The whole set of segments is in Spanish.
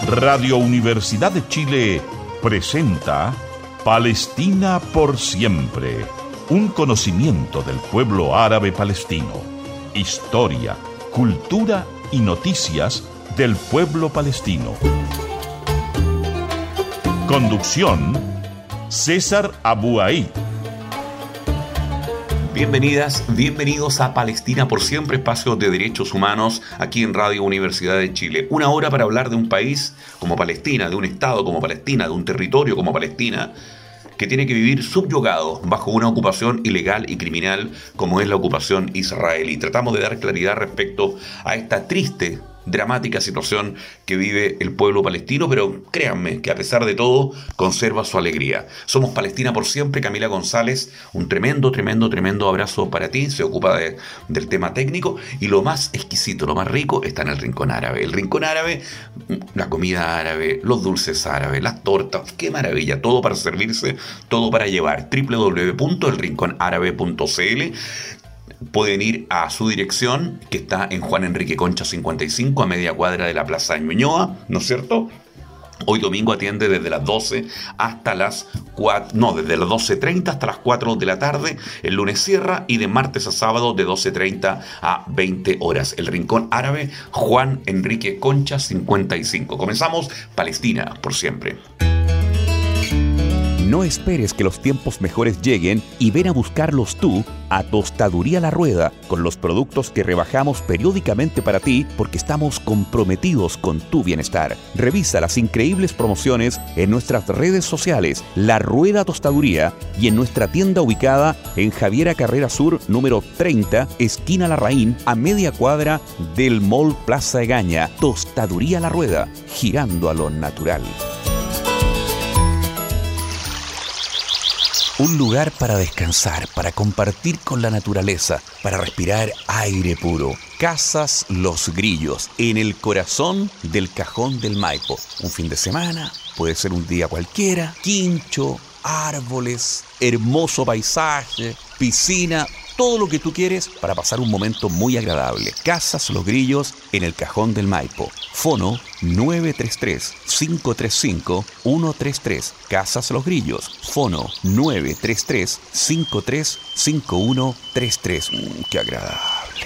Radio Universidad de Chile presenta Palestina por siempre. Un conocimiento del pueblo árabe palestino. Historia, cultura y noticias del pueblo palestino. Conducción: César Abuaid. Bienvenidas, bienvenidos a Palestina por siempre, espacio de derechos humanos aquí en Radio Universidad de Chile. Una hora para hablar de un país como Palestina, de un estado como Palestina, de un territorio como Palestina, que tiene que vivir subyugado bajo una ocupación ilegal y criminal como es la ocupación israelí. Tratamos de dar claridad respecto a esta triste, dramática situación que vive el pueblo palestino, pero créanme que a pesar de todo conserva su alegría. Somos Palestina por siempre. Camila González, un tremendo abrazo para ti. Se ocupa del tema técnico, y lo más exquisito, lo más rico está en el Rincón Árabe. El Rincón Árabe, la comida árabe, los dulces árabes, las tortas, qué maravilla, todo para servirse, todo para llevar. www.elrinconarabe.cl. Pueden ir a su dirección, que está en Juan Enrique Concha 55, a media cuadra de la Plaza de Ñuñoa, ¿no es cierto? Hoy domingo atiende desde las 12 hasta las 4, desde las 12:30 hasta las 4 de la tarde. El lunes cierra, y de martes a sábado de 12:30 a 20 horas. El Rincón Árabe, Juan Enrique Concha 55. Comenzamos Palestina por siempre. No esperes que los tiempos mejores lleguen y ven a buscarlos tú a Tostaduría La Rueda, con los productos que rebajamos periódicamente para ti, porque estamos comprometidos con tu bienestar. Revisa las increíbles promociones en nuestras redes sociales, La Rueda Tostaduría, y en nuestra tienda ubicada en Javiera Carrera Sur, número 30, esquina Larraín, a media cuadra del Mall Plaza Egaña. Tostaduría La Rueda, girando a lo natural. Un lugar para descansar, para compartir con la naturaleza, para respirar aire puro. Casas Los Grillos, en el corazón del Cajón del Maipo. Un fin de semana, puede ser un día cualquiera, quincho, árboles, hermoso paisaje, piscina, todo lo que tú quieres para pasar un momento muy agradable. Casas Los Grillos, en el Cajón del Maipo. Fono 933-535-133. Casas Los Grillos. Fono 933-535133. ¡Qué agradable!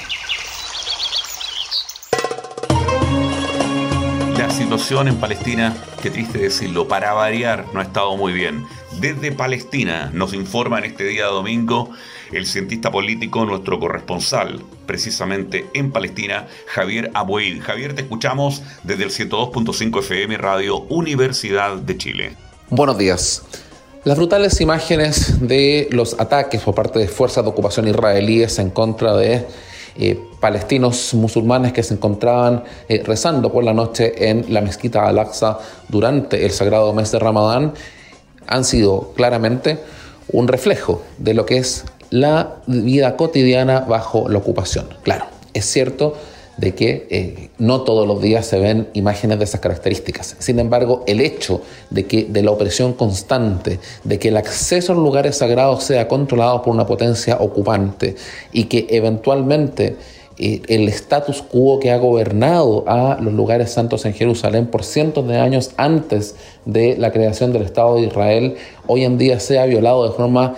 La situación en Palestina, qué triste decirlo, para variar, no ha estado muy bien. Desde Palestina nos informa en este día domingo el cientista político, nuestro corresponsal, precisamente en Palestina, Javier Abuaid. Javier, te escuchamos desde el 102.5 FM Radio Universidad de Chile. Buenos días. Las brutales imágenes de los ataques por parte de fuerzas de ocupación israelíes en contra de palestinos musulmanes que se encontraban rezando por la noche en la mezquita Al-Aqsa durante el sagrado mes de Ramadán han sido claramente un reflejo de lo que es la vida cotidiana bajo la ocupación. Claro, es cierto de que no todos los días se ven imágenes de esas características. Sin embargo, el hecho de la opresión constante, de que el acceso a los lugares sagrados sea controlado por una potencia ocupante, y que eventualmente el status quo que ha gobernado a los lugares santos en Jerusalén por cientos de años antes de la creación del Estado de Israel, hoy en día sea violado de forma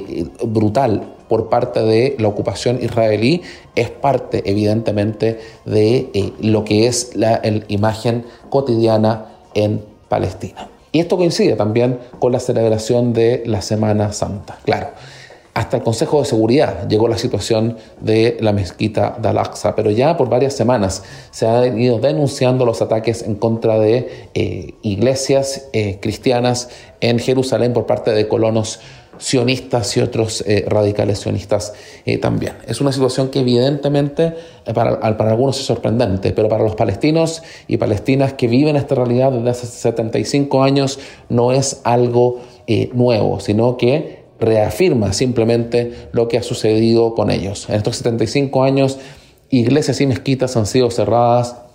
brutal por parte de la ocupación israelí, es parte evidentemente de lo que es la imagen cotidiana en Palestina. Y esto coincide también con la celebración de la Semana Santa. Claro, hasta el Consejo de Seguridad llegó la situación de la mezquita de Al-Aqsa, pero ya por varias semanas se han ido denunciando los ataques en contra de iglesias cristianas en Jerusalén por parte de colonos sionistas y otros radicales sionistas también. Es una situación que evidentemente para algunos es sorprendente, pero para los palestinos y palestinas que viven esta realidad desde hace 75 años no es algo nuevo, sino que reafirma simplemente lo que ha sucedido con ellos. En estos 75 años, iglesias y mezquitas han sido cerradas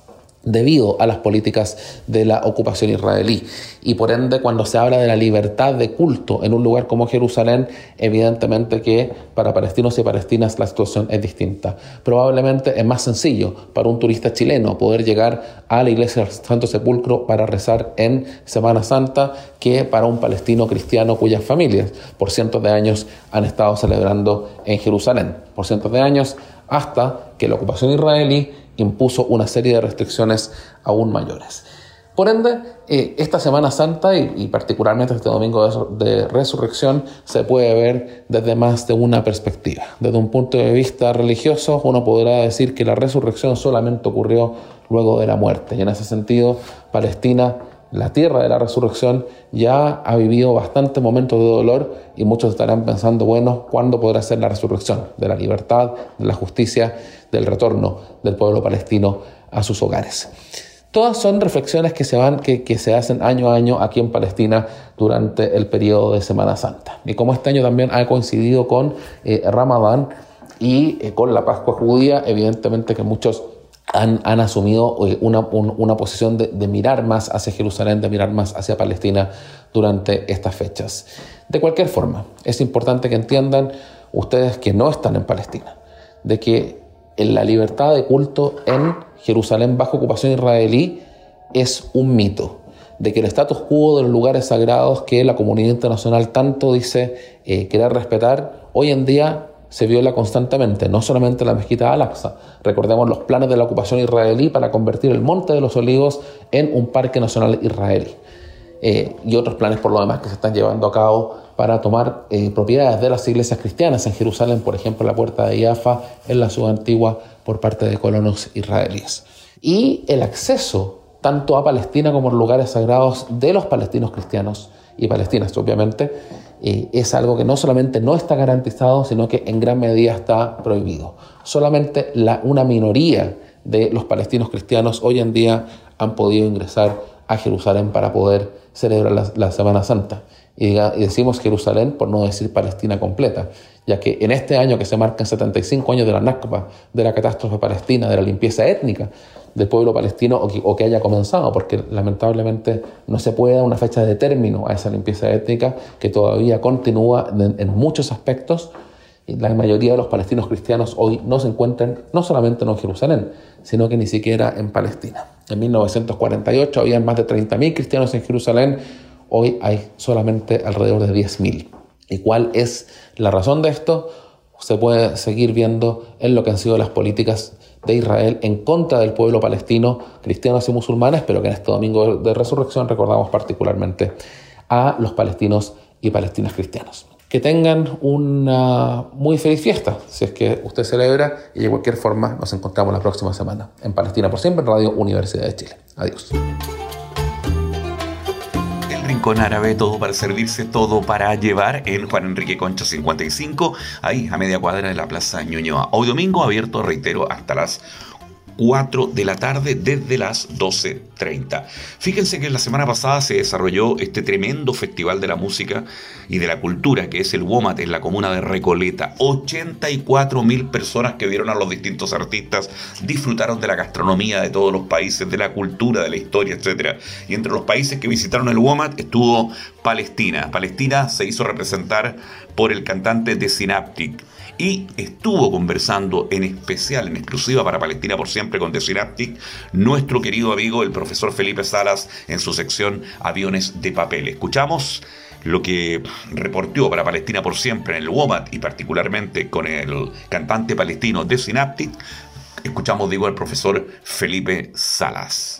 debido a las políticas de la ocupación israelí. Y por ende, cuando se habla de la libertad de culto en un lugar como Jerusalén, evidentemente que para palestinos y palestinas la situación es distinta. Probablemente es más sencillo para un turista chileno poder llegar a la iglesia del Santo Sepulcro para rezar en Semana Santa que para un palestino cristiano cuyas familias por cientos de años han estado celebrando en Jerusalén. Por cientos de años, hasta que la ocupación israelí impuso una serie de restricciones aún mayores. Por ende, esta Semana Santa y particularmente este domingo de resurrección se puede ver desde más de una perspectiva. Desde un punto de vista religioso, uno podrá decir que la resurrección solamente ocurrió luego de la muerte. Y en ese sentido, Palestina, la tierra de la resurrección, ya ha vivido bastantes momentos de dolor y muchos estarán pensando, bueno, ¿cuándo podrá ser la resurrección de la libertad, de la justicia, del retorno del pueblo palestino a sus hogares? Todas son reflexiones que se hacen año a año aquí en Palestina durante el periodo de Semana Santa. Y como este año también ha coincidido con Ramadán y con la Pascua judía, evidentemente que muchos han asumido una posición de mirar más hacia Jerusalén, de mirar más hacia Palestina durante estas fechas. De cualquier forma, es importante que entiendan ustedes que no están en Palestina, de que la libertad de culto en Jerusalén bajo ocupación israelí es un mito, de que el status quo de los lugares sagrados que la comunidad internacional tanto dice querer respetar, hoy en día se viola constantemente, no solamente la mezquita de Al-Aqsa. Recordemos los planes de la ocupación israelí para convertir el Monte de los Olivos en un parque nacional israelí. Y otros planes por lo demás que se están llevando a cabo para tomar propiedades de las iglesias cristianas en Jerusalén, por ejemplo la puerta de Jaffa en la ciudad antigua por parte de colonos israelíes. Y el acceso tanto a Palestina como a los lugares sagrados de los palestinos cristianos y palestinas, obviamente, es algo que no solamente no está garantizado, sino que en gran medida está prohibido. Solamente una minoría de los palestinos cristianos hoy en día han podido ingresar a Jerusalén para poder celebrar la Semana Santa. Y decimos Jerusalén por no decir Palestina completa, ya que en este año que se marcan 75 años de la Nakba, de la catástrofe palestina, de la limpieza étnica del pueblo palestino, o que haya comenzado, porque lamentablemente no se puede dar una fecha de término a esa limpieza étnica que todavía continúa en muchos aspectos. Y la mayoría de los palestinos cristianos hoy no se encuentran, no solamente no en Jerusalén, sino que ni siquiera en Palestina. En 1948 había más de 30.000 cristianos en Jerusalén, hoy hay solamente alrededor de 10.000. ¿Y cuál es la razón de esto? Se puede seguir viendo en lo que han sido las políticas de Israel en contra del pueblo palestino, cristianos y musulmanes, pero que en este domingo de resurrección recordamos particularmente a los palestinos y palestinas cristianos. Que tengan una muy feliz fiesta, si es que usted celebra, y de cualquier forma nos encontramos la próxima semana en Palestina por Siempre, en Radio Universidad de Chile. Adiós. Rincón Árabe, todo para servirse, todo para llevar, en Juan Enrique Concha 55, ahí a media cuadra de la Plaza Ñuñoa. Hoy domingo abierto, reitero, hasta las 4 de la tarde, desde las 12:30. Fíjense que la semana pasada se desarrolló este tremendo festival de la música y de la cultura que es el WOMAT en la comuna de Recoleta. 84.000 personas que vieron a los distintos artistas, disfrutaron de la gastronomía de todos los países, de la cultura, de la historia, etc. Y entre los países que visitaron el WOMAT estuvo Palestina. Palestina se hizo representar por el cantante de Synaptic. Y estuvo conversando en especial, en exclusiva para Palestina por Siempre con The Synaptic, nuestro querido amigo el profesor Felipe Salas en su sección Aviones de Papel. Escuchamos lo que reportó para Palestina por Siempre en el WOMAT y particularmente con el cantante palestino The Synaptic. Escuchamos, digo, al profesor Felipe Salas.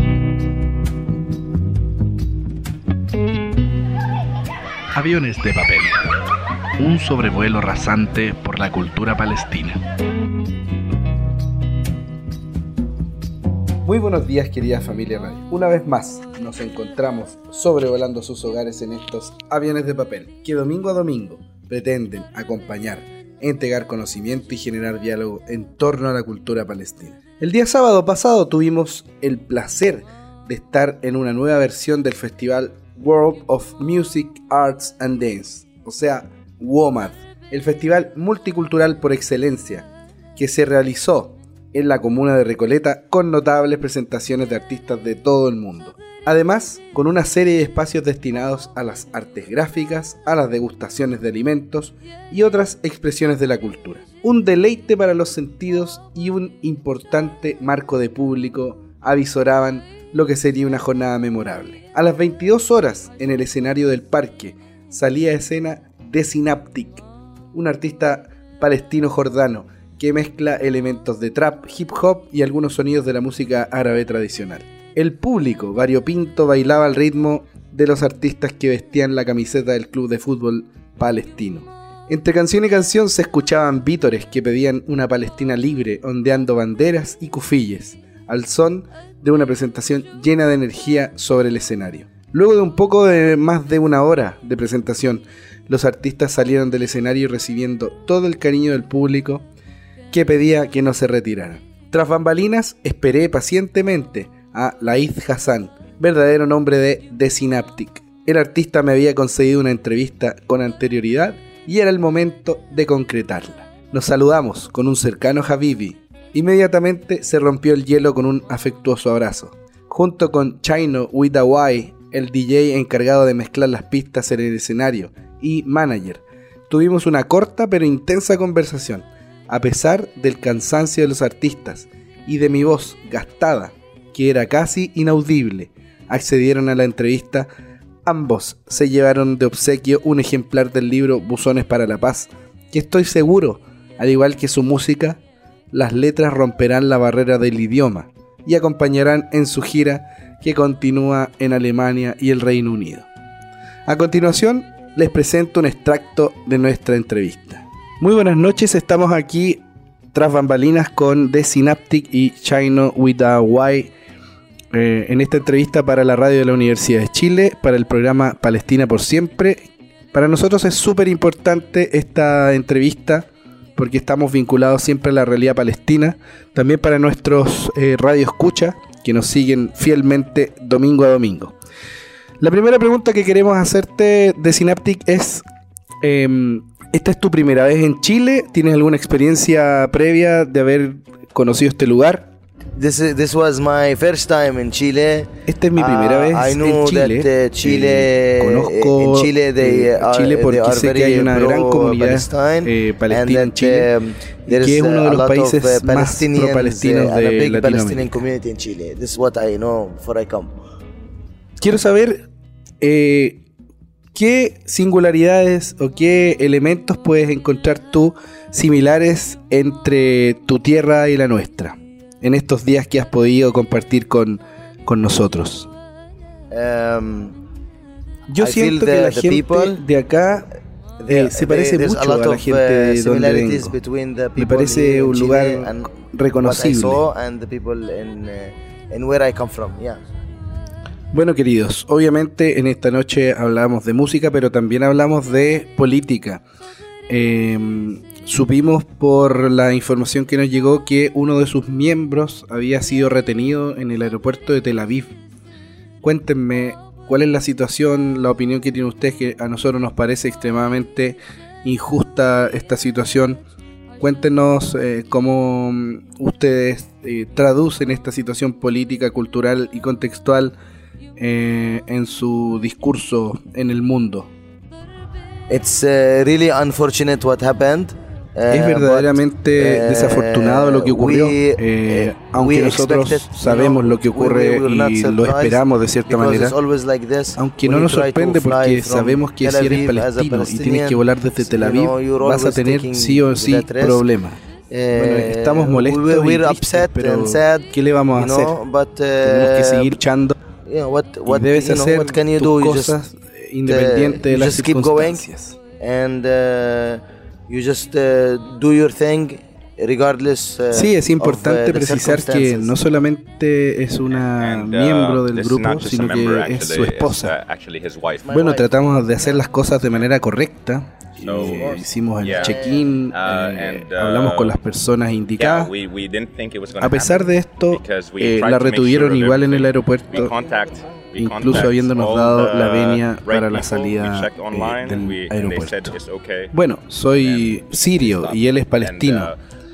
Aviones de Papel. Un sobrevuelo rasante por la cultura palestina. Muy buenos días, querida familia Radio. Una vez más nos encontramos sobrevolando sus hogares en estos aviones de papel que domingo a domingo pretenden acompañar, entregar conocimiento y generar diálogo en torno a la cultura palestina. El día sábado pasado tuvimos el placer de estar en una nueva versión del festival World of Music, Arts and Dance, o sea, WOMAD, el festival multicultural por excelencia que se realizó en la comuna de Recoleta con notables presentaciones de artistas de todo el mundo. Además, con una serie de espacios destinados a las artes gráficas, a las degustaciones de alimentos y otras expresiones de la cultura. Un deleite para los sentidos y un importante marco de público avisoraban lo que sería una jornada memorable. A las 22 horas, en el escenario del parque, salía a escena The Synaptic, un artista palestino jordano que mezcla elementos de trap, hip hop y algunos sonidos de la música árabe tradicional. El público variopinto bailaba al ritmo de los artistas que vestían la camiseta del club de fútbol palestino. Entre canción y canción se escuchaban vítores que pedían una Palestina libre, ondeando banderas y cufilles, al son de una presentación llena de energía sobre el escenario. Luego de un poco de más de una hora de presentación, los artistas salieron del escenario recibiendo todo el cariño del público que pedía que no se retiraran. Tras bambalinas, esperé pacientemente a Laid Hassan, verdadero nombre de The Synaptic. El artista me había concedido una entrevista con anterioridad y era el momento de concretarla. Nos saludamos con un cercano Habibi. Inmediatamente se rompió el hielo con un afectuoso abrazo. Junto con Chino With a Y, el DJ encargado de mezclar las pistas en el escenario, y manager, tuvimos una corta pero intensa conversación. A pesar del cansancio de los artistas y de mi voz gastada, que era casi inaudible, accedieron a la entrevista. Ambos se llevaron de obsequio un ejemplar del libro Buzones para la Paz, que estoy seguro, al igual que su música, las letras romperán la barrera del idioma y acompañarán en su gira que continúa en Alemania y el Reino Unido. A continuación, les presento un extracto de nuestra entrevista. Muy buenas noches, estamos aquí tras bambalinas con The Synaptic y Chino With a Y en esta entrevista para la radio de la Universidad de Chile, para el programa Palestina por Siempre. Para nosotros es súper importante esta entrevista porque estamos vinculados siempre a la realidad palestina, también para nuestros radioescuchas que nos siguen fielmente domingo a domingo. La primera pregunta que queremos hacerte de Synaptic es, ¿esta es tu primera vez en Chile? ¿Tienes alguna experiencia previa de haber conocido este lugar? This was my first time in Chile. Esta es mi primera vez en Chile. Conozco en Chile porque sé que hay una gran comunidad palestina en Chile y que es uno de los países más pro-palestinos de Latinoamérica. Quiero saber qué singularidades o qué elementos puedes encontrar tú similares entre tu tierra y la nuestra en estos días que has podido compartir con nosotros. Yo siento que la gente de acá se parece mucho a la gente de donde vengo. Me parece un lugar reconocible. Bueno, queridos, obviamente en esta noche hablamos de música, pero también hablamos de política. Supimos por la información que nos llegó que uno de sus miembros había sido retenido en el aeropuerto de Tel Aviv. Cuéntenme cuál es la situación, la opinión que tienen ustedes, que a nosotros nos parece extremadamente injusta esta situación. Cuéntenos cómo ustedes traducen esta situación política, cultural y contextual en su discurso en el mundo. It's really unfortunate what happened. Es verdaderamente desafortunado lo que ocurrió, aunque nosotros sabemos lo que ocurre y lo esperamos de cierta manera, aunque no nos sorprende porque sabemos que si eres palestino y tienes que volar desde Tel Aviv, vas a tener sí o sí problemas. Bueno, estamos molestos y tristes, pero ¿qué le vamos a hacer? Tenemos que seguir luchando y debes hacer tus cosas independiente de las circunstancias. You just do your thing regardless. Sí, es importante precisar que no solamente es una miembro del grupo, sino que es su esposa. Bueno, tratamos de hacer las cosas de manera correcta. Hicimos el check-in, hablamos con las personas indicadas. A pesar de esto, la retuvieron igual en el aeropuerto, incluso habiéndonos dado la venia para la salida del aeropuerto. Bueno, soy sirio y él es palestino.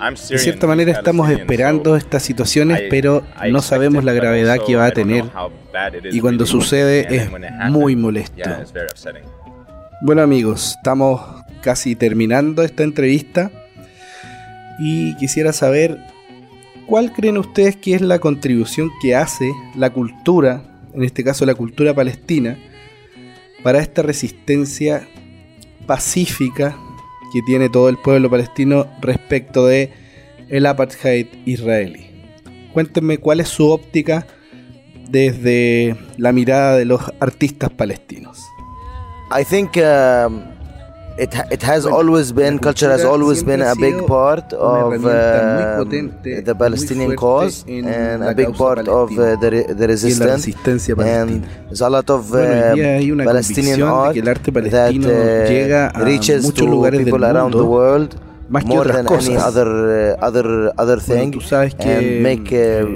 De cierta manera estamos esperando estas situaciones, pero no sabemos la gravedad que va a tener, y cuando sucede es muy molesto. Bueno amigos, estamos casi terminando esta entrevista y quisiera saber ¿cuál creen ustedes que es la contribución que hace la cultura, en este caso la cultura palestina, para esta resistencia pacífica que tiene todo el pueblo palestino respecto de el apartheid israelí? Cuéntenme cuál es su óptica desde la mirada de los artistas palestinos. I think it has always been, culture has always been a big part of the Palestinian cause and a big part of the resistance, and there's a lot of Palestinian art that reaches to people around the world more than any other thing, and make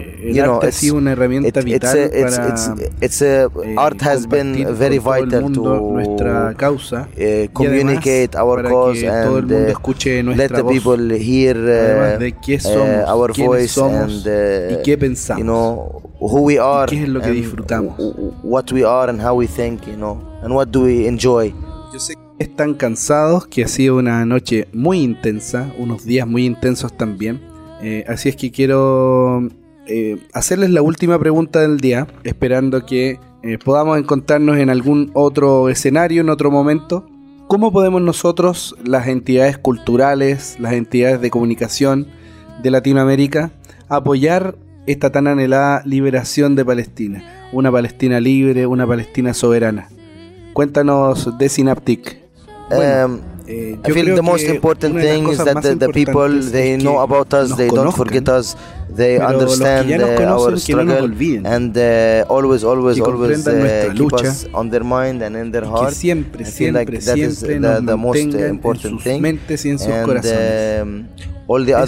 art has been very vital to communicate our cause and let the people hear our voice and you know who we are, what we are and how we think, you know, and what do we enjoy. Están cansados, que ha sido una noche muy intensa, unos días muy intensos también, así es que quiero hacerles la última pregunta del día, esperando que podamos encontrarnos en algún otro escenario, en otro momento. ¿Cómo podemos nosotros, las entidades culturales, las entidades de comunicación de Latinoamérica, apoyar esta tan anhelada liberación de Palestina? Una Palestina libre, una Palestina soberana. Cuéntanos de Synaptic. I feel the most important thing is that the people, they know about us, they don't forget us, they understand our struggle, and always keep us on their mind and in their heart. I feel like that is the most important thing, and all the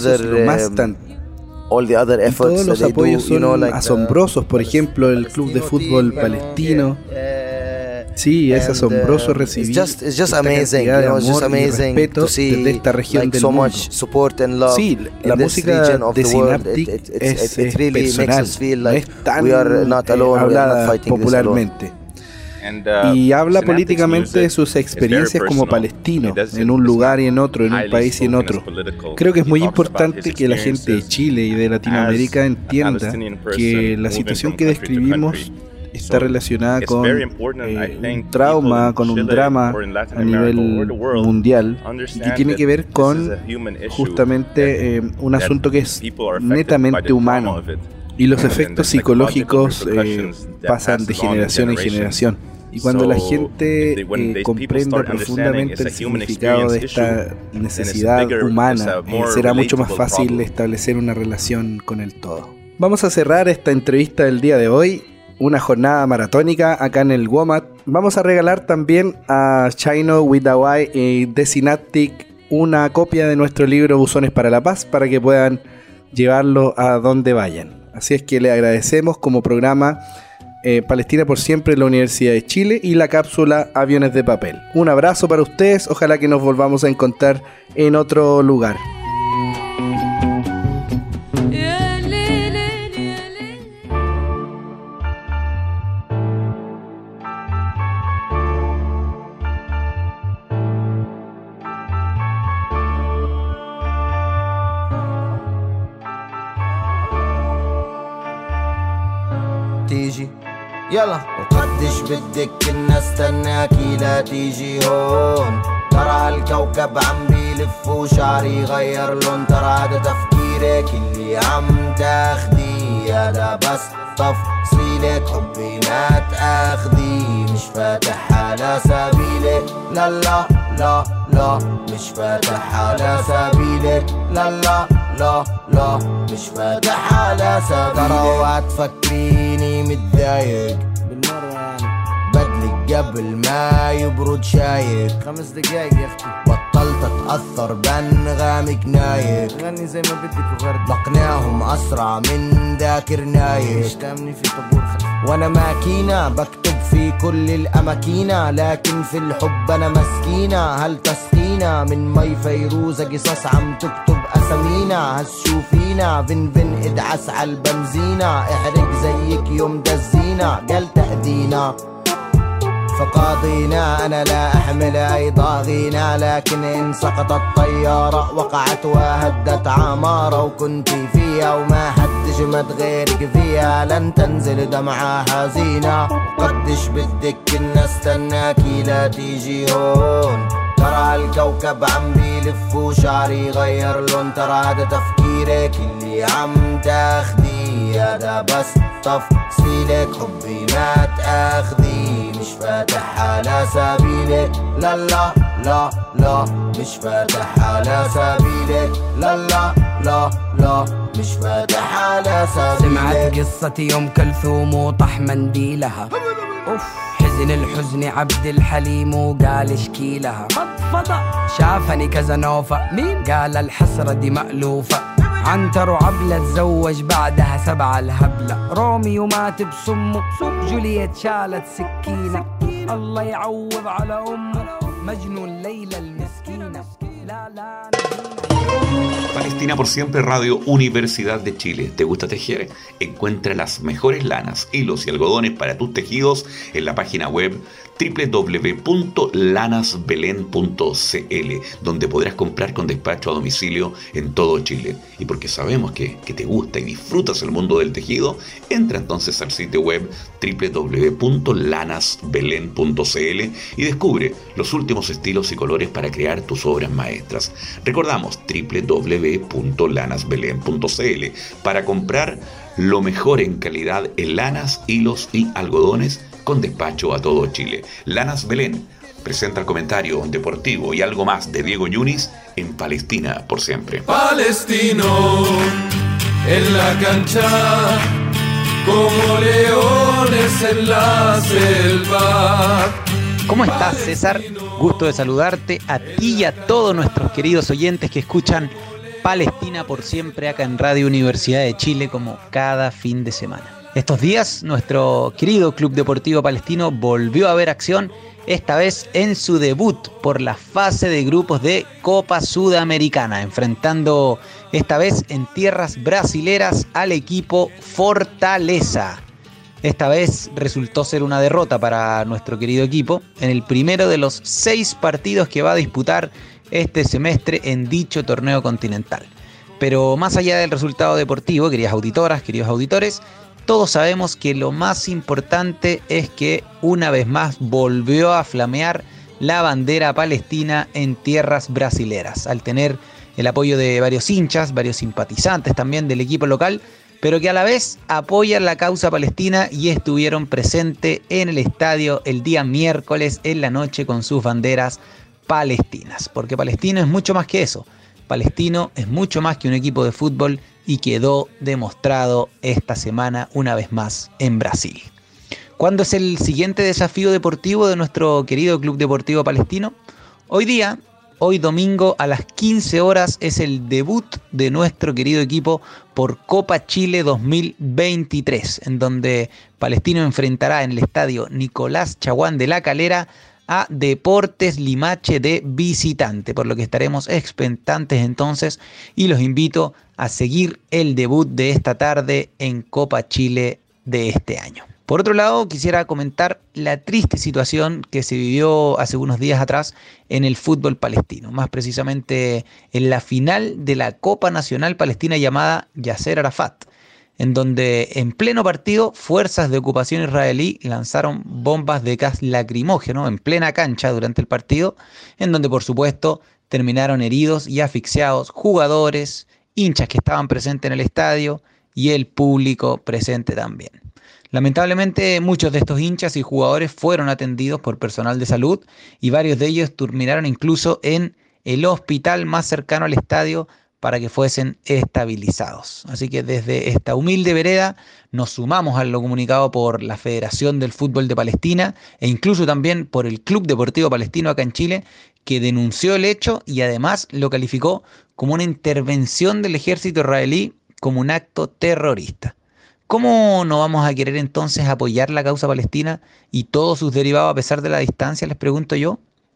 other efforts that they do, you know, like asombrosos, por ejemplo, el club de fútbol palestino. Sí, es asombroso recibir it's just amazing, you know, it's just amazing to see esta región like del so mundo. Much support and love. Sí, la música de Synaptic es really personal, no es tan hablada popularmente. Y habla políticamente de sus experiencias como palestino, en un lugar y en otro, en un país y en otro. Creo que es muy importante que la gente de Chile y de Latinoamérica entienda que la situación que describimos está relacionada con un trauma, con un drama a nivel mundial, y que tiene que ver con justamente un asunto que es netamente humano, y los efectos psicológicos pasan de generación en generación. Y cuando la gente comprenda profundamente el significado de esta necesidad humana, será mucho más fácil establecer una relación con el todo. Vamos a cerrar esta entrevista del día de hoy, una jornada maratónica acá en el WOMAD. Vamos a regalar también a Chino Widawai y de Synaptic una copia de nuestro libro Buzones para la Paz, para que puedan llevarlo a donde vayan. Así es que le agradecemos como programa Palestina por Siempre en la Universidad de Chile y la cápsula Aviones de Papel. Un abrazo para ustedes, ojalá que nos volvamos a encontrar en otro lugar. تيجي يلا وقديش بدك كنا استناكي لا تيجي هون، ترى هالكوكب عم بيلف وشعري غير لون، ترى هذا تفكيرك اللي عم تاخدي، هذا بس تفصيلك حبي ما تاخدي، مش فاتح على سبيلك، لا لا لا لا مش فاتح على سبيلك، لا لا لا لا مش فاتح على سبيلك، ترى اوعى تفكريني متضايق بالمرة يعني بدلك قبل ما يبرد شايك، 5 دقايق يا اختي بطلت اتأثر بانغامك نايك، غني زي ما بدك وغرد لقناهم اسرع من ذاكر نايك، اشتامني في طابور خلف وانا ماكينة بكتب في كل الاماكينة، لكن في الحب انا مسكينة، هل تسقينا من مي فيروزة قصص عم تكتب أسامينا هتشوفينا فين فين ادعس عالبنزينة احرق زيك يوم دزينا قال تأذينا فقاضينا أنا لا أحمل أي ضاغينا لكن إن سقطت طيارة وقعت وهدت عمارة وكنت فيها وما حدش مد غيرك فيها لن تنزل دمعة حزينة قدش بدك إن استناكي لا تيجي هون ترى الكوكب عم بيلف وشعري غير لون ترى هذا تفكيرك اللي عم تاخدي هذا بس تفصيلك حبي ما تاخدي مش فاتح على سبيلك لا لا لا لا مش فاتح على سبيلك لا لا لا لا مش فاتح على سبيلك. سمعت قصة يوم كلثوم وطح منديلها حزن الحزن عبد الحليم وقال اشكي لها فضفضة شافني كازانوفا مين قال الحسرة دي مألوفة عنتر وعبلة تزوج بعدها 7 الهبلة روميو مات بسمه جولييت شالت سكينة الله يعوض على أمه مجنون ليلى المسكينة لا لا Palestina por siempre, Radio Universidad de Chile. ¿Te gusta tejer? Encuentra las mejores lanas, hilos y algodones para tus tejidos en la página web www.lanasbelen.cl, donde podrás comprar con despacho a domicilio en todo Chile. Y porque sabemos que te gusta y disfrutas el mundo del tejido, entra entonces al sitio web www.lanasbelen.cl y descubre los últimos estilos y colores para crear tus obras maestras. Recordamos www.lanasbelen.cl para comprar lo mejor en calidad en lanas, hilos y algodones con despacho a todo Chile. Lanas Belén presenta el comentario deportivo y algo más de Diego Yunis en Palestina por siempre. Palestino en la cancha como leones en la selva. ¿Cómo estás, César? Gusto de saludarte a ti y a todos nuestros queridos oyentes que escuchan Palestina por siempre acá en Radio Universidad de Chile como cada fin de semana. Estos días nuestro querido Club Deportivo Palestino volvió a ver acción, esta vez en su debut por la fase de grupos de Copa Sudamericana, enfrentando esta vez en tierras brasileras al equipo Fortaleza. Esta vez resultó ser una derrota para nuestro querido equipo en el primero de los 6 partidos que va a disputar este semestre en dicho torneo continental. Pero más allá del resultado deportivo, queridas auditoras, queridos auditores, todos sabemos que lo más importante es que una vez más volvió a flamear la bandera palestina en tierras brasileras, al tener el apoyo de varios hinchas, varios simpatizantes también del equipo local, pero que a la vez apoyan la causa palestina y estuvieron presentes en el estadio el día miércoles en la noche con sus banderas palestinas, porque Palestino es mucho más que eso. Palestino es mucho más que un equipo de fútbol y quedó demostrado esta semana una vez más en Brasil. ¿Cuándo es el siguiente desafío deportivo de nuestro querido Club Deportivo Palestino? Hoy domingo a las 15 horas es el debut de nuestro querido equipo por Copa Chile 2023, en donde Palestino enfrentará en el estadio Nicolás Chaguán de la Calera a Deportes Limache de visitante, por lo que estaremos expectantes entonces y los invito a seguir el debut de esta tarde en Copa Chile de este año. Por otro lado, quisiera comentar la triste situación que se vivió hace unos días atrás en el fútbol palestino, más precisamente en la final de la Copa Nacional Palestina llamada Yasser Arafat, en donde en pleno partido fuerzas de ocupación israelí lanzaron bombas de gas lacrimógeno en plena cancha durante el partido, en donde por supuesto terminaron heridos y asfixiados jugadores, hinchas que estaban presentes en el estadio y el público presente también. Lamentablemente muchos de estos hinchas y jugadores fueron atendidos por personal de salud y varios de ellos terminaron incluso en el hospital más cercano al estadio para que fuesen estabilizados. Así que desde esta humilde vereda nos sumamos a lo comunicado por la Federación del Fútbol de Palestina e incluso también por el Club Deportivo Palestino acá en Chile, que denunció el hecho y además lo calificó como una intervención del ejército israelí como un acto terrorista. ¿Cómo no vamos a querer entonces apoyar la causa palestina y todos sus derivados a pesar de la distancia, les pregunto yo?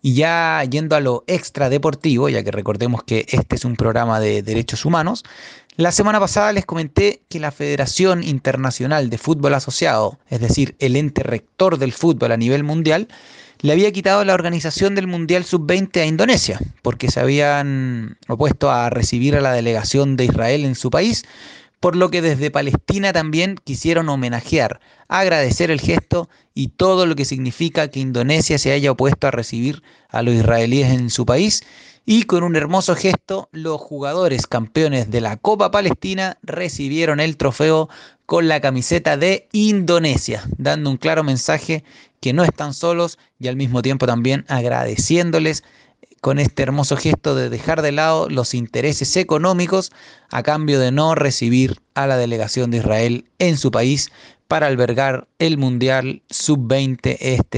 Y ya yendo a lo extradeportivo, ya que recordemos que este es un programa de derechos humanos, la semana pasada les comenté que la Federación Internacional de Fútbol Asociado, es decir, el ente rector del fútbol a nivel mundial, le había quitado la organización del Mundial Sub-20 a Indonesia, porque se habían opuesto a recibir a la delegación de Israel en su país, por lo que desde Palestina también quisieron homenajear, agradecer el gesto y todo lo que significa que Indonesia se haya opuesto a recibir a los israelíes en su país, y con un hermoso gesto los jugadores campeones de la Copa Palestina recibieron el trofeo con la camiseta de Indonesia, dando un claro mensaje que no están solos y al mismo tiempo también agradeciéndoles con este hermoso gesto de dejar de lado los intereses económicos a cambio de no recibir a la delegación de Israel en su país para albergar el Mundial Sub-20 este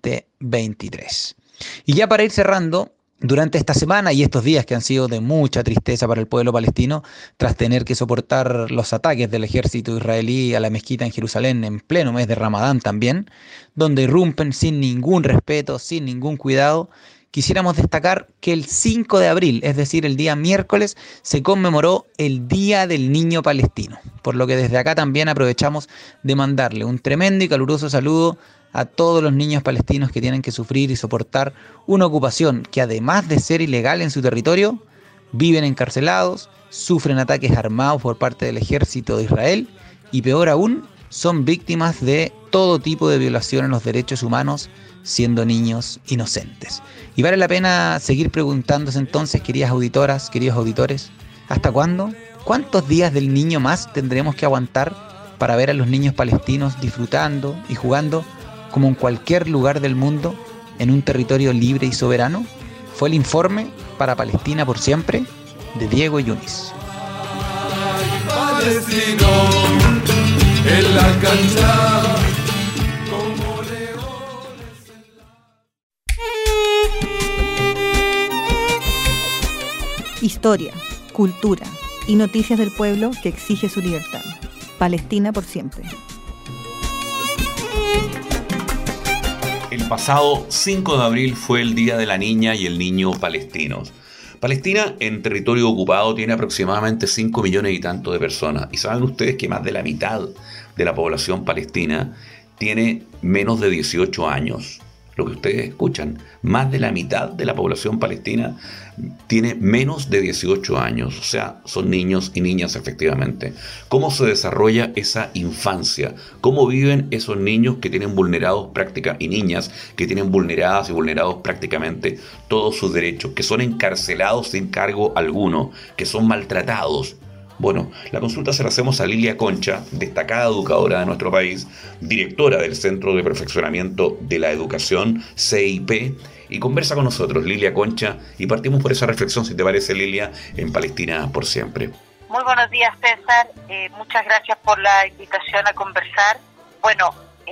2023. Y ya para ir cerrando, durante esta semana y estos días que han sido de mucha tristeza para el pueblo palestino, tras tener que soportar los ataques del ejército israelí a la mezquita en Jerusalén en pleno mes de Ramadán también, donde irrumpen sin ningún respeto, sin ningún cuidado, quisiéramos destacar que el 5 de abril, es decir, el día miércoles, se conmemoró el Día del Niño Palestino, por lo que desde acá también aprovechamos de mandarle un tremendo y caluroso saludo a todos los niños palestinos que tienen que sufrir y soportar una ocupación que, además de ser ilegal en su territorio, viven encarcelados, sufren ataques armados por parte del ejército de Israel y, peor aún, son víctimas de todo tipo de violación a los derechos humanos, siendo niños inocentes. Y vale la pena seguir preguntándose entonces, queridas auditoras, queridos auditores, ¿hasta cuándo? ¿Cuántos días del niño más tendremos que aguantar para ver a los niños palestinos disfrutando y jugando como en cualquier lugar del mundo, en un territorio libre y soberano? Fue el informe para Palestina por siempre de Diego Yunis. Palestino, en la cancha, como leones. Historia, cultura y noticias del pueblo que exige su libertad. Palestina por siempre. El pasado 5 de abril fue el Día de la Niña y el Niño palestinos. Palestina, en territorio ocupado, tiene aproximadamente 5 millones y tanto de personas. Y saben ustedes que más de la mitad de la población palestina tiene menos de 18 años. Lo que ustedes escuchan, más de la mitad de la población palestina tiene menos de 18 años, o sea, son niños y niñas efectivamente. ¿Cómo se desarrolla esa infancia? ¿Cómo viven esos niños que tienen vulnerados y niñas que tienen vulneradas y vulnerados prácticamente todos sus derechos, que son encarcelados sin cargo alguno, que son maltratados? Bueno, la consulta se la hacemos a Lilia Concha, destacada educadora de nuestro país, directora del Centro de Perfeccionamiento de la Educación, CIP, y conversa con nosotros, Lilia Concha, y partimos por esa reflexión, si te parece, Lilia, en Palestina por siempre. Muy buenos días, César. Muchas gracias por la invitación a conversar. Bueno,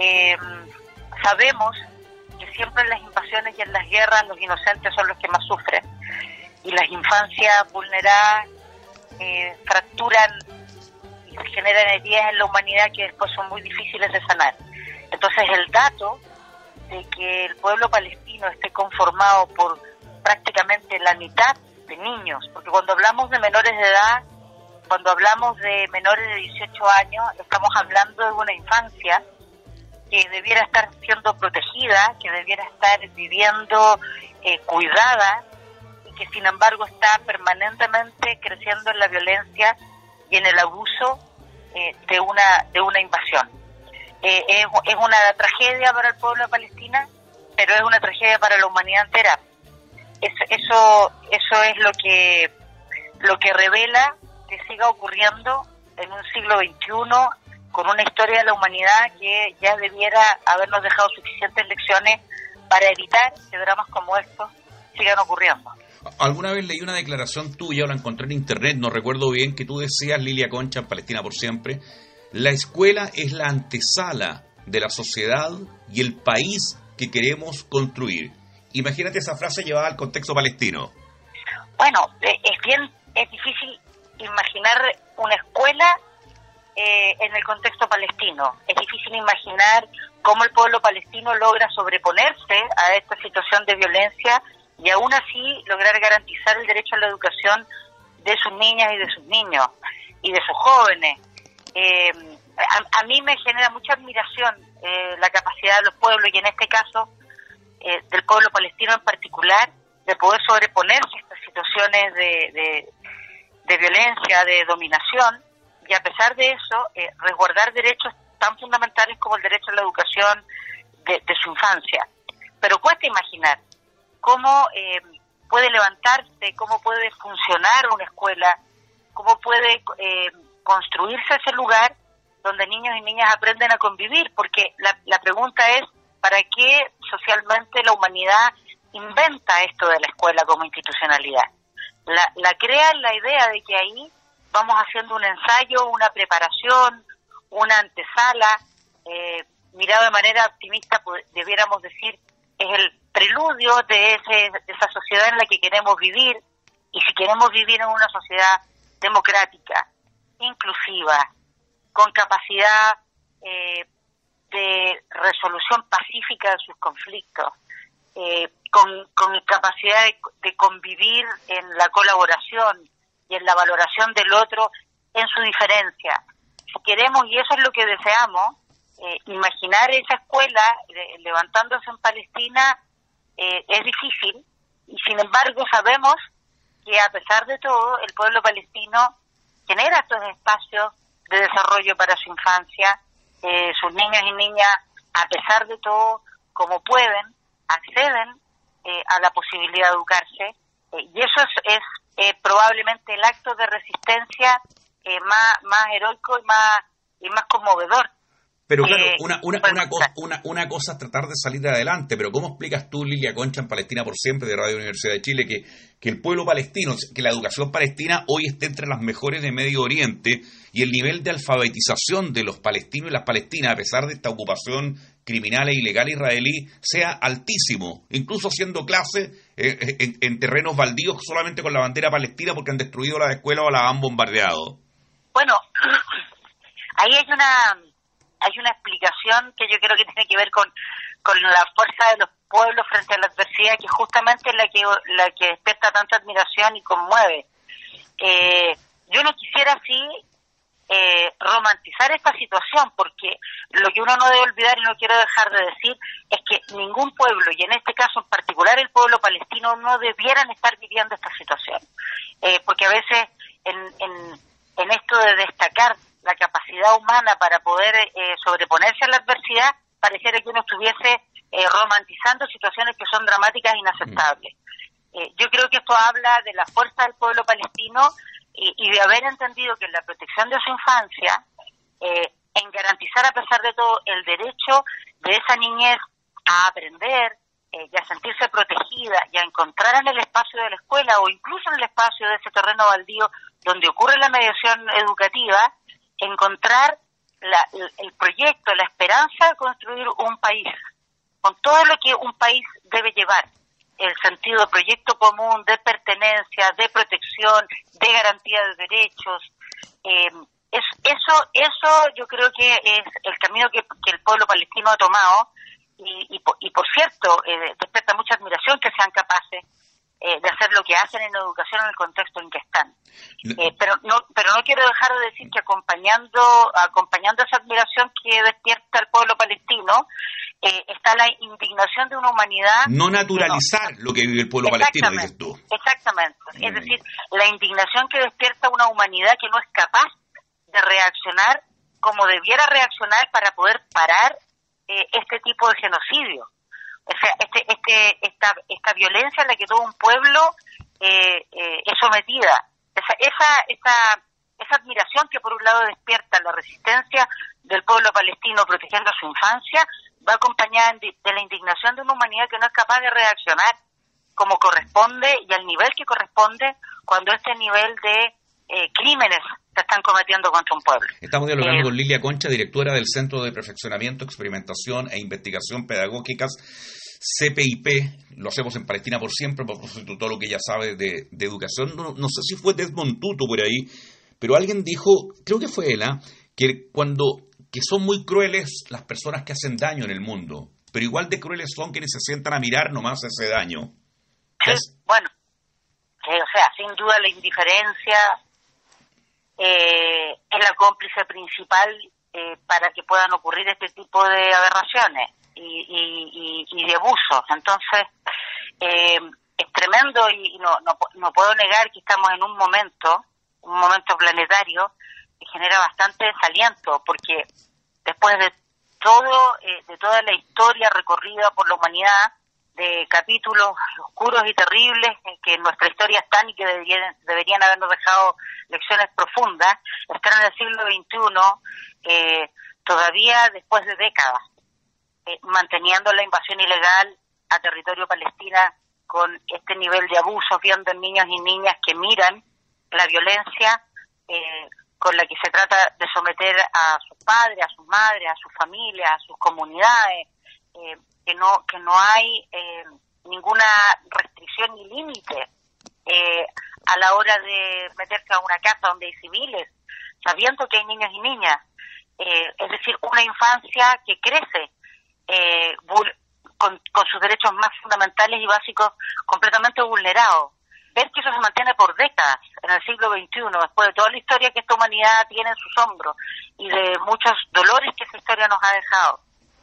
sabemos que siempre en las invasiones y en las guerras los inocentes son los que más sufren, y las infancias vulneradas fracturan y se generan heridas en la humanidad que después son muy difíciles de sanar. Entonces el dato de que el pueblo palestino esté conformado por prácticamente la mitad de niños, porque cuando hablamos de menores de edad, cuando hablamos de menores de 18 años, estamos hablando de una infancia que debiera estar siendo protegida, que debiera estar viviendo cuidada, que sin embargo está permanentemente creciendo en la violencia y en el abuso de una invasión. Es una tragedia para el pueblo de Palestina, pero es una tragedia para la humanidad entera. Eso es lo que revela que siga ocurriendo en un siglo XXI con una historia de la humanidad que ya debiera habernos dejado suficientes lecciones para evitar que dramas como estos sigan ocurriendo. Alguna vez leí una declaración tuya, o la encontré en internet, no recuerdo bien, que tú decías, Lilia Concha, en Palestina por siempre: la escuela es la antesala de la sociedad y el país que queremos construir. Imagínate esa frase llevada al contexto palestino. Bueno, es difícil imaginar una escuela en el contexto palestino. Es difícil imaginar cómo el pueblo palestino logra sobreponerse a esta situación de violencia y aún así lograr garantizar el derecho a la educación de sus niñas y de sus niños y de sus jóvenes. A mí me genera mucha admiración la capacidad de los pueblos, y en este caso del pueblo palestino en particular, de poder sobreponerse a estas situaciones de violencia, de dominación, y a pesar de eso resguardar derechos tan fundamentales como el derecho a la educación de su infancia. Pero cuesta imaginar cómo puede levantarse, cómo puede funcionar una escuela, cómo puede construirse ese lugar donde niños y niñas aprenden a convivir, porque la pregunta es, ¿para qué socialmente la humanidad inventa esto de la escuela como institucionalidad? La crea la idea de que ahí vamos haciendo un ensayo, una preparación, una antesala, mirado de manera optimista, debiéramos decir, es el preludio de esa sociedad en la que queremos vivir, y si queremos vivir en una sociedad democrática, inclusiva, con capacidad de resolución pacífica de sus conflictos, con capacidad de convivir en la colaboración y en la valoración del otro en su diferencia. Si queremos, y eso es lo que deseamos, imaginar esa escuela levantándose en Palestina es difícil, y sin embargo sabemos que a pesar de todo el pueblo palestino genera estos espacios de desarrollo para su infancia. Sus niños y niñas, a pesar de todo, como pueden, acceden a la posibilidad de educarse, y eso es probablemente el acto de resistencia más heroico y más conmovedor. Pero claro, una cosa es tratar de salir adelante, pero ¿cómo explicas tú, Lilia Concha, en Palestina por Siempre, de Radio Universidad de Chile, que el pueblo palestino, que la educación palestina hoy esté entre las mejores de Medio Oriente, y el nivel de alfabetización de los palestinos y las palestinas, a pesar de esta ocupación criminal e ilegal israelí, sea altísimo, incluso haciendo clases en terrenos baldíos solamente con la bandera palestina porque han destruido las escuelas o las han bombardeado? Bueno, ahí hay una explicación que yo creo que tiene que ver con la fuerza de los pueblos frente a la adversidad, que justamente es la que despierta tanta admiración y conmueve. Yo no quisiera así romantizar esta situación, porque lo que uno no debe olvidar, y no quiero dejar de decir, es que ningún pueblo, y en este caso en particular el pueblo palestino, no debieran estar viviendo esta situación, porque a veces en esto de destacar la capacidad humana para poder sobreponerse a la adversidad, pareciera que uno estuviese romantizando situaciones que son dramáticas e inaceptables. Yo creo que esto habla de la fuerza del pueblo palestino y de haber entendido que en la protección de su infancia, en garantizar a pesar de todo el derecho de esa niñez a aprender y a sentirse protegida y a encontrar en el espacio de la escuela o incluso en el espacio de ese terreno baldío donde ocurre la mediación educativa, encontrar el proyecto, la esperanza de construir un país, con todo lo que un país debe llevar, el sentido de proyecto común, de pertenencia, de protección, de garantía de derechos. Eso yo creo que es el camino que el pueblo palestino ha tomado, y por cierto, despierta mucha admiración que sean capaces de hacer lo que hacen en educación en el contexto en que están. Pero no quiero dejar de decir que acompañando esa admiración que despierta el pueblo palestino, está la indignación de una humanidad. No naturalizar lo que vive el pueblo palestino, dices tú. Exactamente. Es decir, la indignación que despierta una humanidad que no es capaz de reaccionar como debiera reaccionar para poder parar este tipo de genocidio. O sea, esta violencia en la que todo un pueblo es sometida. Esa admiración que por un lado despierta la resistencia del pueblo palestino protegiendo su infancia, va acompañada de la indignación de una humanidad que no es capaz de reaccionar como corresponde y al nivel que corresponde cuando este nivel de crímenes se están cometiendo contra un pueblo. Estamos dialogando con Lilia Concha, directora del Centro de Perfeccionamiento, Experimentación e Investigación Pedagógicas, CPIP. Lo hacemos en Palestina por Siempre, por todo lo que ella sabe de educación. No sé si fue Desmond Tutu por ahí, pero alguien dijo, creo que fue él, que cuando que son muy crueles las personas que hacen daño en el mundo, pero igual de crueles son quienes se sientan a mirar nomás ese daño. Sí, bueno, o sea, sin duda la indiferencia es la cómplice principal para que puedan ocurrir este tipo de aberraciones y de abusos. Entonces, es tremendo y no puedo negar que estamos en un momento planetario que genera bastante desaliento, porque después de toda la historia recorrida por la humanidad, de capítulos oscuros y terribles que en nuestra historia están y que deberían habernos dejado lecciones profundas, estar en el siglo XXI todavía después de décadas, manteniendo la invasión ilegal a territorio palestino con este nivel de abusos, viendo en niños y niñas que miran la violencia con la que se trata de someter a sus padres, a sus madres, a sus familias, a sus comunidades, que no hay ninguna restricción ni límite a la hora de meterse a una casa donde hay civiles, sabiendo que hay niños y niñas. Es decir, una infancia que crece con sus derechos más fundamentales y básicos completamente vulnerados. Ver que eso se mantiene por décadas en el siglo XXI, después de toda la historia que esta humanidad tiene en sus hombros y de muchos dolores que esa historia nos ha dejado.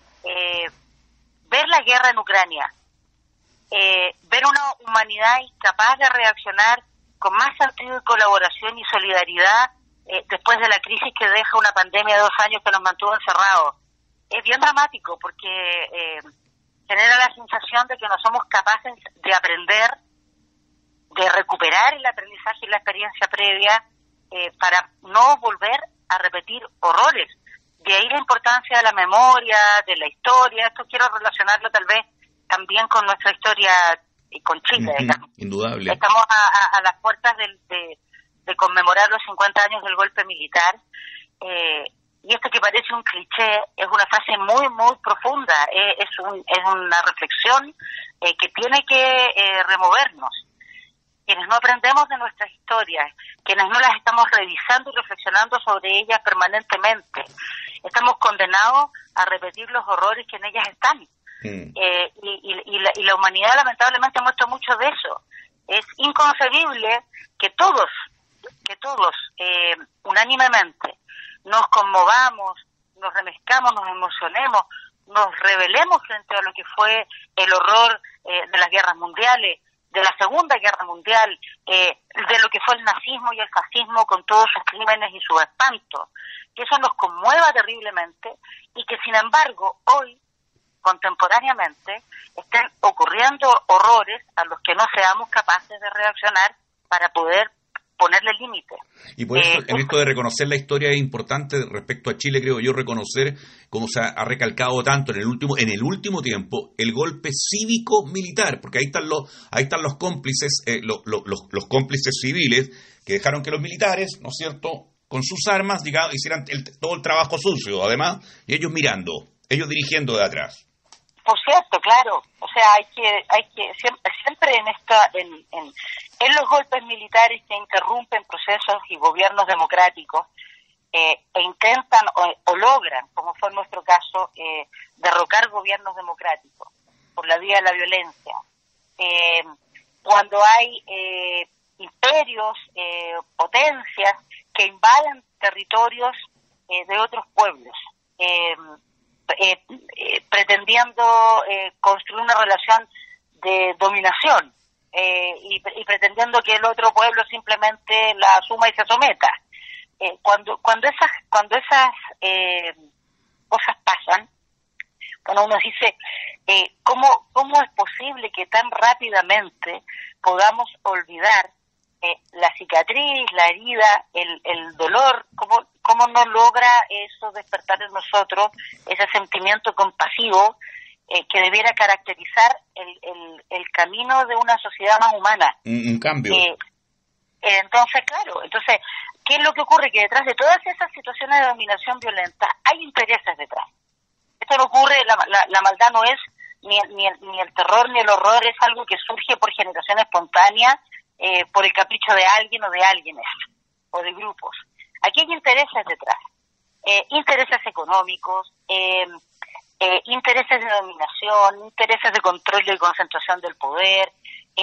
Ver la guerra en Ucrania, ver una humanidad incapaz de reaccionar con más sentido de colaboración y solidaridad después de la crisis que deja una pandemia de 2 años que nos mantuvo encerrados, es bien dramático, porque genera la sensación de que no somos capaces de aprender, de recuperar el aprendizaje y la experiencia previa para no volver a repetir horrores. De ahí la importancia de la memoria, de la historia. Esto quiero relacionarlo tal vez también con nuestra historia y con Chile. Indudable. Estamos a las puertas de conmemorar los 50 años del golpe militar. Y esto que parece un cliché es una frase muy, muy profunda. Es una reflexión que tiene que removernos. Quienes no aprendemos de nuestras historias, quienes no las estamos revisando y reflexionando sobre ellas permanentemente, estamos condenados a repetir los horrores que en ellas están. Y la humanidad lamentablemente muestra mucho de eso. Es inconcebible que todos unánimemente nos conmovamos, nos remezcamos, nos emocionemos, nos rebelemos frente a lo que fue el horror de las guerras mundiales, de la Segunda Guerra Mundial, de lo que fue el nazismo y el fascismo con todos sus crímenes y sus espantos, que eso nos conmueva terriblemente y que sin embargo hoy, contemporáneamente, estén ocurriendo horrores a los que no seamos capaces de reaccionar para poder ponerle límite. Y por eso, en esto de reconocer la historia es importante respecto a Chile, creo yo, reconocer, como se ha recalcado tanto en el último tiempo, el golpe cívico-militar, porque ahí están los cómplices, los cómplices civiles, que dejaron que los militares, ¿no es cierto?, con sus armas, digamos, hicieran todo el trabajo sucio, además, y ellos mirando, ellos dirigiendo de atrás. Por cierto, claro, o sea, hay que siempre en los golpes militares que interrumpen procesos y gobiernos democráticos e intentan o logran, como fue en nuestro caso, derrocar gobiernos democráticos por la vía de la violencia. Cuando hay imperios, potencias que invaden territorios de otros pueblos, pretendiendo construir una relación de dominación y pretendiendo que el otro pueblo simplemente la asuma y se someta. Cuando esas cosas pasan, cuando uno dice ¿cómo es posible que tan rápidamente podamos olvidar la cicatriz, la herida, el dolor? ¿Cómo no logra eso despertar en nosotros ese sentimiento compasivo que debiera caracterizar el camino de una sociedad más humana? Un cambio. Entonces, claro, ¿qué es lo que ocurre? Que detrás de todas esas situaciones de dominación violenta hay intereses detrás. Esto no ocurre, la maldad no es ni el terror ni el horror, es algo que surge por generación espontánea, por el capricho de alguien o de alguienes, o de grupos. Aquí hay intereses detrás. intereses económicos, intereses de dominación, intereses de control y concentración del poder,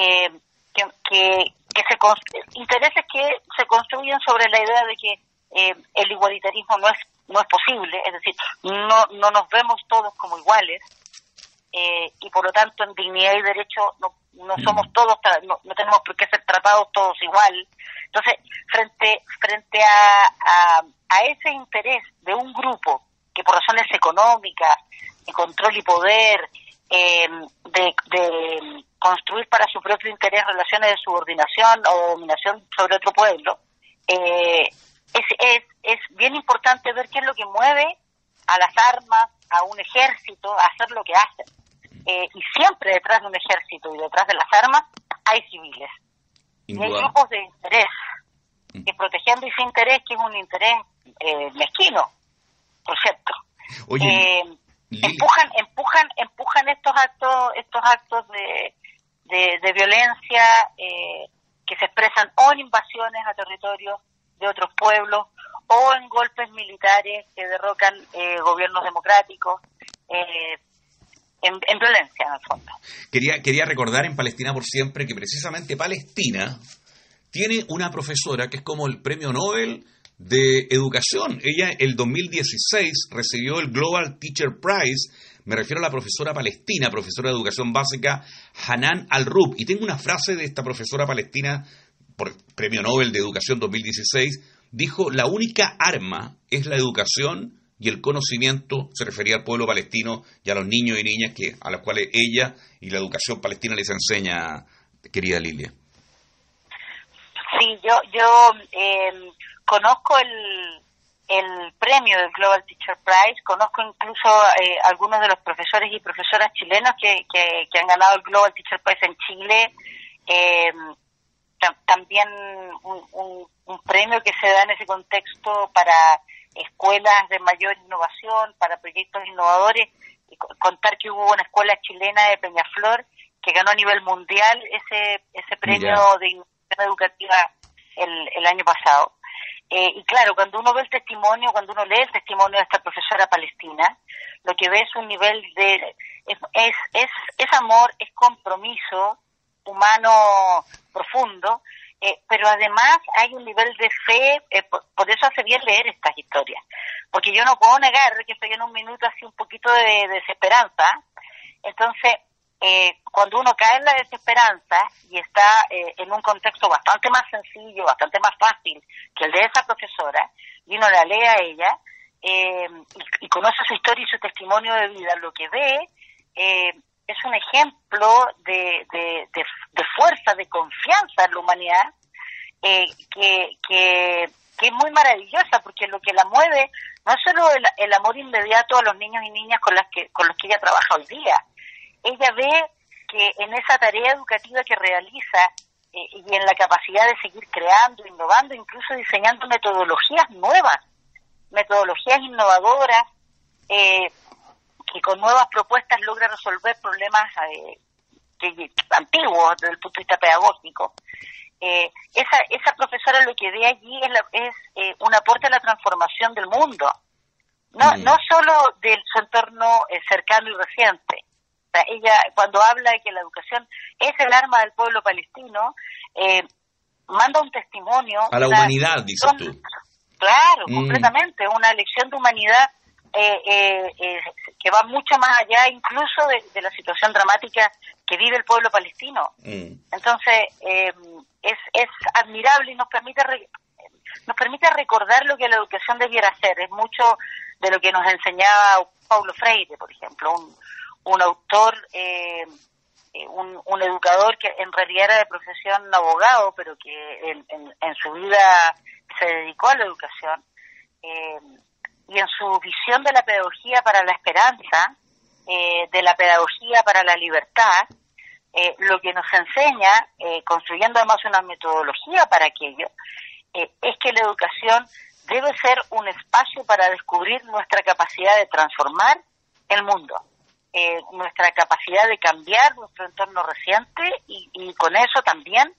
intereses que se construyen sobre la idea de que el igualitarismo no es posible, es decir, no nos vemos todos como iguales, y por lo tanto en dignidad y derecho no somos todos, no tenemos por qué ser tratados todos igual. Entonces, frente a ese interés de un grupo que por razones económicas, de control y poder, de construir para su propio interés relaciones de subordinación o dominación sobre otro pueblo, es bien importante ver qué es lo que mueve a las armas, a un ejército, a hacer lo que hacen. Y siempre detrás de un ejército y detrás de las armas hay civiles. Y hay grupos de interés que protegiendo ese interés, que es un interés mezquino, por cierto. Oye, empujan estos actos de violencia que se expresan o en invasiones a territorios de otros pueblos o en golpes militares que derrocan gobiernos democráticos, en violencia, en el fondo. Quería recordar en Palestina por siempre que precisamente Palestina tiene una profesora que es como el premio Nobel de educación. Ella el 2016 recibió el Global Teacher Prize. Me refiero a la profesora palestina, profesora de educación básica, Hanan Al-Rub. Y tengo una frase de esta profesora palestina por premio Nobel de educación 2016. Dijo: la única arma es la educación y el conocimiento. Se refería al pueblo palestino y a los niños y niñas a los cuales ella y la educación palestina les enseña, querida Lilia. Sí, yo conozco el premio del Global Teacher Prize, conozco incluso algunos de los profesores y profesoras chilenos que han ganado el Global Teacher Prize en Chile, también un premio que se da en ese contexto para escuelas de mayor innovación, para proyectos innovadores, y contar que hubo una escuela chilena de Peñaflor que ganó a nivel mundial ese premio de innovación educativa el año pasado. Y claro, cuando uno lee el testimonio de esta profesora palestina, lo que ve es un nivel de es amor, es compromiso humano profundo, pero además hay un nivel de fe, por eso hace bien leer estas historias, porque yo no puedo negar que estoy en un minuto así un poquito de desesperanza. Entonces, cuando uno cae en la desesperanza y está en un contexto bastante más sencillo, bastante más fácil que el de esa profesora, y uno la lee a ella y conoce su historia y su testimonio de vida, lo que ve es un ejemplo de fuerza, de confianza en la humanidad, que es muy maravillosa, porque lo que la mueve no es solo el amor inmediato a los niños y niñas con los que ella trabaja hoy día. Ella ve que en esa tarea educativa que realiza y en la capacidad de seguir creando, innovando, incluso diseñando metodologías nuevas, metodologías innovadoras, que con nuevas propuestas logra resolver problemas antiguos desde el punto de vista pedagógico. Esa profesora lo que ve allí es un aporte a la transformación del mundo, no solo de su entorno cercano y reciente. O sea, ella, cuando habla de que la educación es el arma del pueblo palestino, manda un testimonio a la humanidad, dices tú. Claro, completamente, una lección de humanidad que va mucho más allá incluso de la situación dramática que vive el pueblo palestino. Entonces, es admirable y nos permite recordar lo que la educación debiera ser. Es mucho de lo que nos enseñaba Paulo Freire, por ejemplo, un autor, un educador que en realidad era de profesión abogado, pero que en su vida se dedicó a la educación, y en su visión de la pedagogía para la esperanza, de la pedagogía para la libertad, lo que nos enseña, construyendo además una metodología para aquello, es que la educación debe ser un espacio para descubrir nuestra capacidad de transformar el mundo, nuestra capacidad de cambiar nuestro entorno reciente y con eso también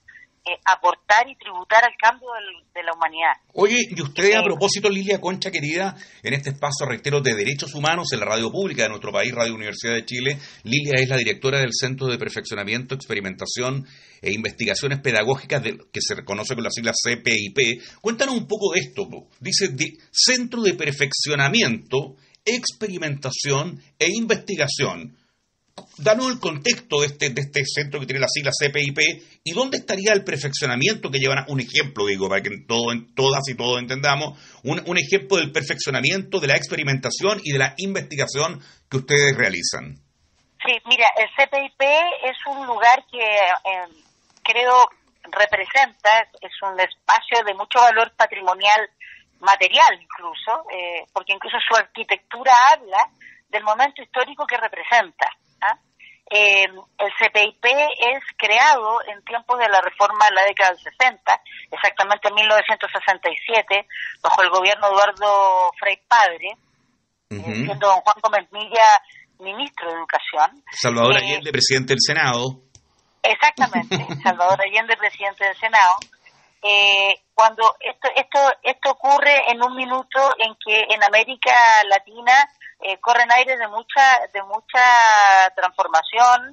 aportar y tributar al cambio de la humanidad. Oye, y usted a propósito, Lilia Concha, querida, en este espacio, reitero, de Derechos Humanos en la radio pública de nuestro país, Radio Universidad de Chile, Lilia es la directora del Centro de Perfeccionamiento, Experimentación e Investigaciones Pedagógicas, que se reconoce con las siglas CPIP. Cuéntanos un poco de esto. Dice Centro de Perfeccionamiento, Experimentación e Investigación. Danos el contexto de este centro que tiene la sigla CPIP y dónde estaría el perfeccionamiento que llevan un ejemplo, digo, para que todas y todos entendamos, un ejemplo del perfeccionamiento, de la experimentación y de la investigación que ustedes realizan. Sí, mira, el CPIP es un lugar que creo representa, es un espacio de mucho valor patrimonial, material incluso, porque incluso su arquitectura habla del momento histórico que representa. El CPIP es creado en tiempos de la reforma de la década del 60, exactamente en 1967, bajo el gobierno de Eduardo Frei Padre, siendo don Juan Gómez Milla ministro de Educación. Salvador Allende, presidente del Senado. Exactamente, Salvador Allende, presidente del Senado. Cuando esto ocurre en un minuto en que en América Latina corren aires de mucha transformación,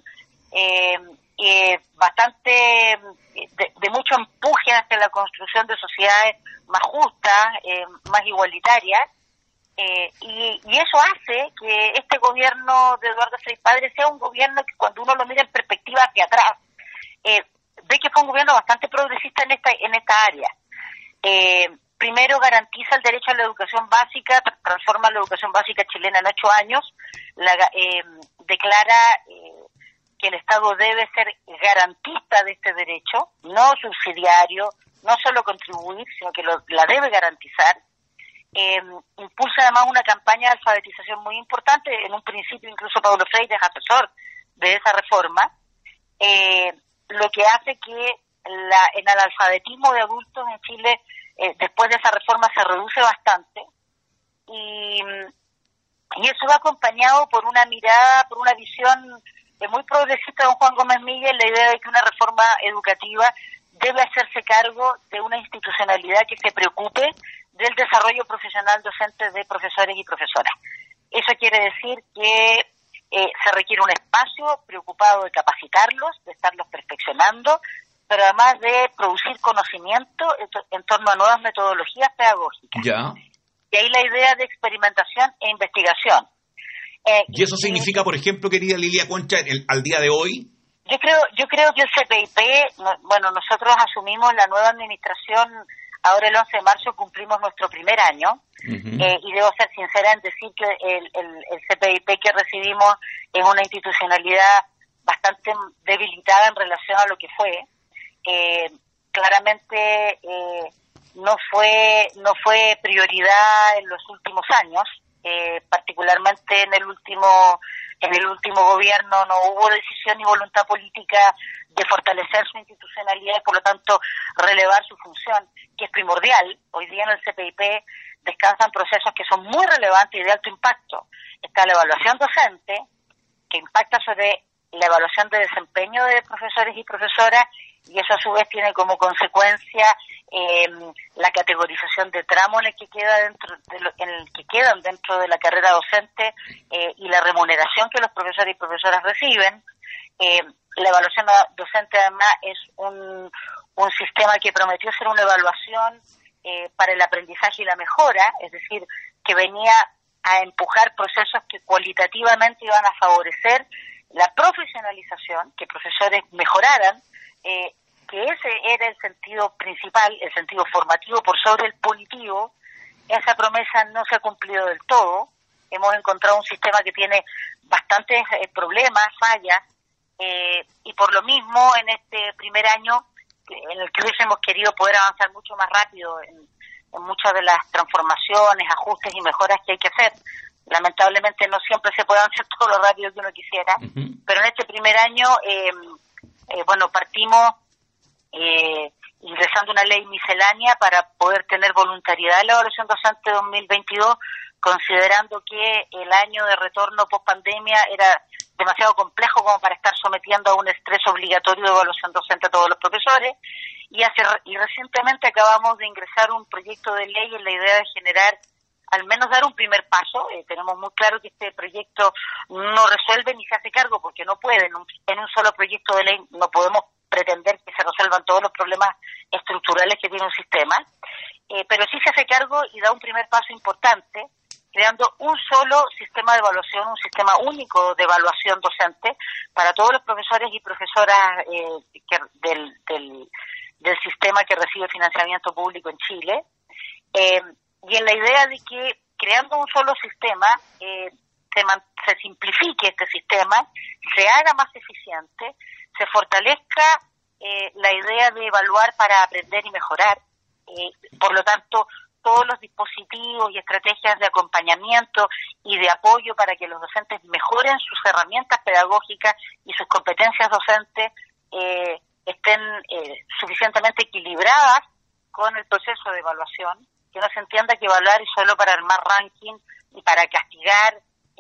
bastante de mucho empuje hacia la construcción de sociedades más justas, más igualitarias, y eso hace que este gobierno de Eduardo Frei Padre sea un gobierno que, cuando uno lo mira en perspectiva hacia atrás, ve que fue un gobierno bastante progresista en esta área. Primero garantiza el derecho a la educación básica, transforma la educación básica chilena en 8 años, declara que el Estado debe ser garantista de este derecho, no subsidiario, no solo contribuir, sino que la debe garantizar. Impulsa además una campaña de alfabetización muy importante, en un principio incluso Paulo Freire es asesor de esa reforma, lo que hace que en el alfabetismo de adultos en Chile, después de esa reforma, se reduce bastante, y eso va acompañado por una mirada, por una visión muy progresista de don Juan Gómez Milla, en la idea de que una reforma educativa debe hacerse cargo de una institucionalidad que se preocupe del desarrollo profesional docente de profesores y profesoras. Eso quiere decir que se requiere un espacio preocupado de capacitarlos, de estarlos perfeccionando, pero además de producir conocimiento en torno a nuevas metodologías pedagógicas. Ya. Y ahí la idea de experimentación e investigación. ¿Y eso significa, por ejemplo, querida Lilia Concha, al día de hoy? Yo creo que el CPIP, nosotros asumimos la nueva administración, ahora el 11 de marzo cumplimos nuestro primer año, y debo ser sincera en decir que el CPIP que recibimos es una institucionalidad bastante debilitada en relación a lo que fue. Claramente no fue prioridad en los últimos años, particularmente en el último gobierno no hubo decisión ni voluntad política de fortalecer su institucionalidad y por lo tanto relevar su función, que es primordial. Hoy día en el CPIP descansan procesos que son muy relevantes y de alto impacto. Está la evaluación docente, que impacta sobre la evaluación de desempeño de profesores y profesoras, y eso a su vez tiene como consecuencia la categorización de tramos en el que quedan dentro de la carrera docente, y la remuneración que los profesores y profesoras reciben. La evaluación docente además es un sistema que prometió ser una evaluación para el aprendizaje y la mejora, es decir, que venía a empujar procesos que cualitativamente iban a favorecer la profesionalización, que profesores mejoraran, que ese era el sentido principal, el sentido formativo por sobre el punitivo. Esa promesa no se ha cumplido del todo. Hemos encontrado un sistema que tiene bastantes problemas, fallas, y por lo mismo en este primer año, en el que hubiésemos querido poder avanzar mucho más rápido en muchas de las transformaciones, ajustes y mejoras que hay que hacer. Lamentablemente no siempre se puede hacer todo lo rápido que uno quisiera, pero en este primer año, partimos ingresando una ley miscelánea para poder tener voluntariedad en la evaluación docente 2022, considerando que el año de retorno post pandemia era demasiado complejo como para estar sometiendo a un estrés obligatorio de evaluación docente a todos los profesores, y recientemente acabamos de ingresar un proyecto de ley en la idea de generar, al menos dar un primer paso. Tenemos muy claro que este proyecto no resuelve ni se hace cargo, porque no puede, en un solo proyecto de ley no podemos pretender que se resuelvan todos los problemas estructurales que tiene un sistema, pero sí se hace cargo y da un primer paso importante, creando un solo sistema de evaluación, un sistema único de evaluación docente para todos los profesores y profesoras del sistema que recibe financiamiento público en Chile, y en la idea de que creando un solo sistema se simplifique este sistema, se haga más eficiente, se fortalezca la idea de evaluar para aprender y mejorar. Por lo tanto, todos los dispositivos y estrategias de acompañamiento y de apoyo para que los docentes mejoren sus herramientas pedagógicas y sus competencias docentes estén suficientemente equilibradas con el proceso de evaluación, que no se entienda que evaluar es solo para armar ranking y para castigar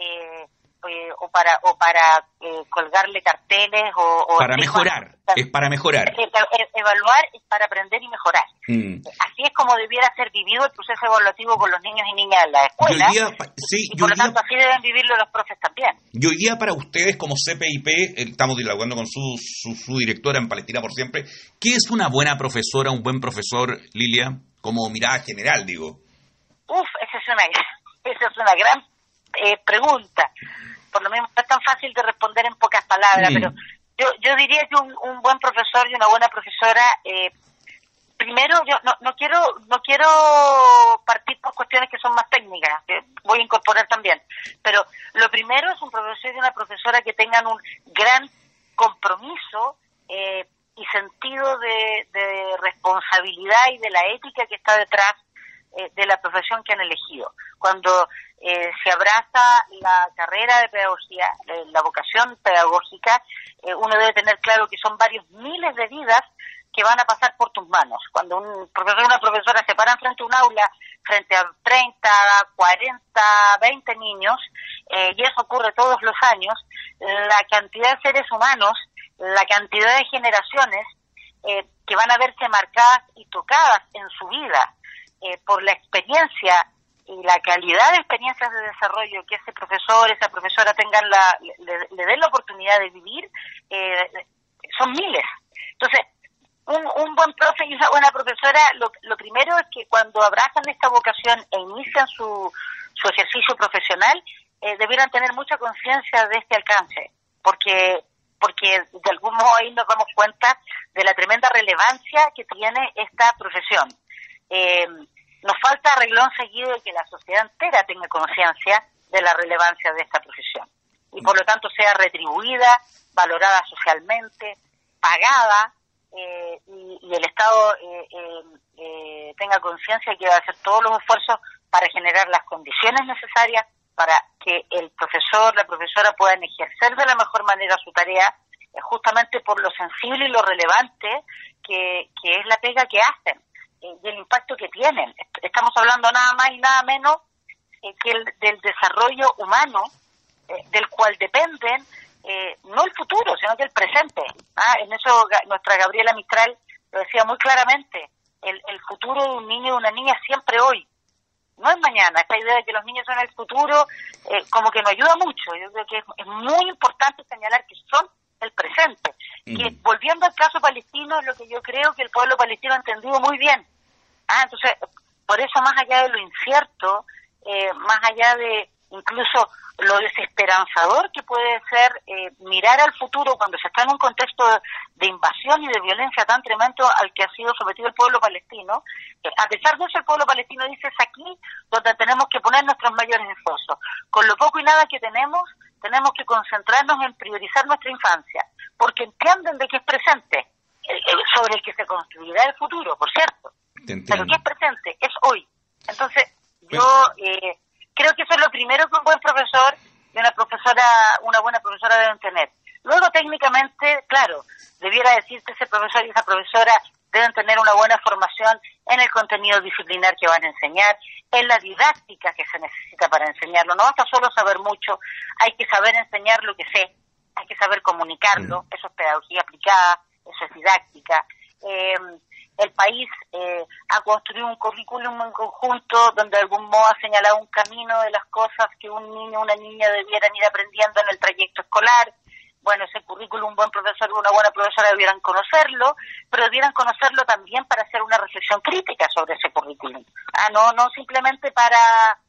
o para colgarle carteles o para mejorar, es para mejorar. Evaluar es para aprender y mejorar. Así es como debiera ser vivido el proceso evaluativo con los niños y niñas en la escuela, y por lo tanto así deben vivirlo los profes también. Y hoy día para ustedes como CPIP, estamos dialogando con su directora en Palestina por Siempre, ¿qué es una buena profesora, un buen profesor, Lilia? Como mirada general, digo. Esa es una gran pregunta. Por lo mismo no es tan fácil de responder en pocas palabras, pero yo diría que un buen profesor y una buena profesora, primero yo no quiero partir por cuestiones que son más técnicas, que voy a incorporar también, pero lo primero es un profesor y una profesora que tengan un gran compromiso y sentido de responsabilidad y de la ética que está detrás de la profesión que han elegido. Cuando se abraza la carrera de pedagogía, la vocación pedagógica, uno debe tener claro que son varios miles de vidas que van a pasar por tus manos. Cuando un profesor y una profesora se paran frente a un aula, frente a 30, 40, 20 niños, y eso ocurre todos los años, la cantidad de seres humanos, la cantidad de generaciones que van a verse marcadas y tocadas en su vida por la experiencia y la calidad de experiencias de desarrollo que ese profesor, esa profesora le den la oportunidad de vivir, son miles. Entonces, un buen profe y una buena profesora, lo primero es que cuando abrazan esta vocación e inician su ejercicio profesional, debieran tener mucha conciencia de este alcance, porque de algún modo ahí nos damos cuenta de la tremenda relevancia que tiene esta profesión. Nos falta arreglón seguido de que la sociedad entera tenga conciencia de la relevancia de esta profesión y por lo tanto sea retribuida, valorada socialmente, pagada, y el Estado tenga conciencia de que va a hacer todos los esfuerzos para generar las condiciones necesarias para que el profesor, la profesora puedan ejercer de la mejor manera su tarea, justamente por lo sensible y lo relevante que es la pega que hacen y el impacto que tienen. Estamos hablando nada más y nada menos que del desarrollo humano, del cual dependen no el futuro, sino que el presente. En eso nuestra Gabriela Mistral lo decía muy claramente, el futuro de un niño y de una niña es siempre hoy, no es mañana. Esta idea de que los niños son el futuro como que nos ayuda mucho. Yo creo que es muy importante señalar que son el presente. Que volviendo al caso palestino, es lo que yo creo que el pueblo palestino ha entendido muy bien. Entonces, por eso más allá de lo incierto, más allá de incluso lo desesperanzador que puede ser mirar al futuro cuando se está en un contexto de invasión y de violencia tan tremendo al que ha sido sometido el pueblo palestino, a pesar de eso el pueblo palestino dice: es aquí donde tenemos que poner nuestros mayores esfuerzos. Con lo poco y nada que tenemos que concentrarnos en priorizar nuestra infancia, porque entienden de que es presente, sobre el que se construirá el futuro, por cierto, pero que es presente, es hoy. Entonces, yo creo que eso es lo primero que un buen profesor y una buena profesora deben tener. Luego, técnicamente, claro, debiera decir que ese profesor y esa profesora deben tener una buena formación en el contenido disciplinar que van a enseñar, en la didáctica que se necesita para enseñarlo. No basta solo saber mucho, hay que saber enseñar lo que sé, hay que saber comunicarlo, eso es pedagogía aplicada, eso es didáctica. el país ha construido un currículum en conjunto donde de algún modo ha señalado un camino de las cosas que un niño o una niña debieran ir aprendiendo en el trayecto escolar. Bueno, ese currículum, un buen profesor o una buena profesora debieran conocerlo, pero debieran conocerlo también para hacer una reflexión crítica sobre ese currículum. No simplemente para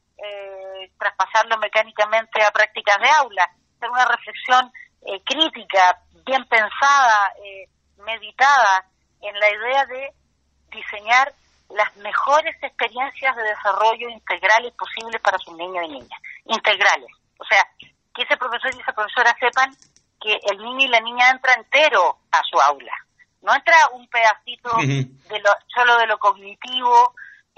traspasarlo mecánicamente a prácticas de aula, hacer una reflexión crítica, bien pensada, meditada, en la idea de diseñar las mejores experiencias de desarrollo integrales posibles para sus niños y niñas. Integrales. O sea, que ese profesor y esa profesora sepan que el niño y la niña entra entero a su aula. No entra un pedacito solo de lo cognitivo,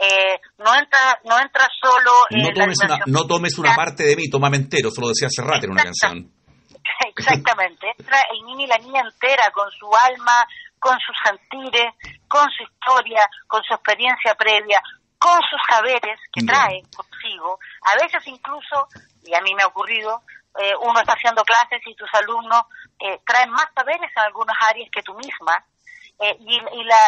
no entra solo... No tomes una parte de mí, tómame entero, eso lo decía Serrat en una canción. Exactamente, entra el niño y la niña entera, con su alma, con sus sentires, con su historia, con su experiencia previa, con sus saberes que trae consigo. A veces incluso, y a mí me ha ocurrido, uno está haciendo clases y tus alumnos traen más saberes en algunas áreas que tú misma, y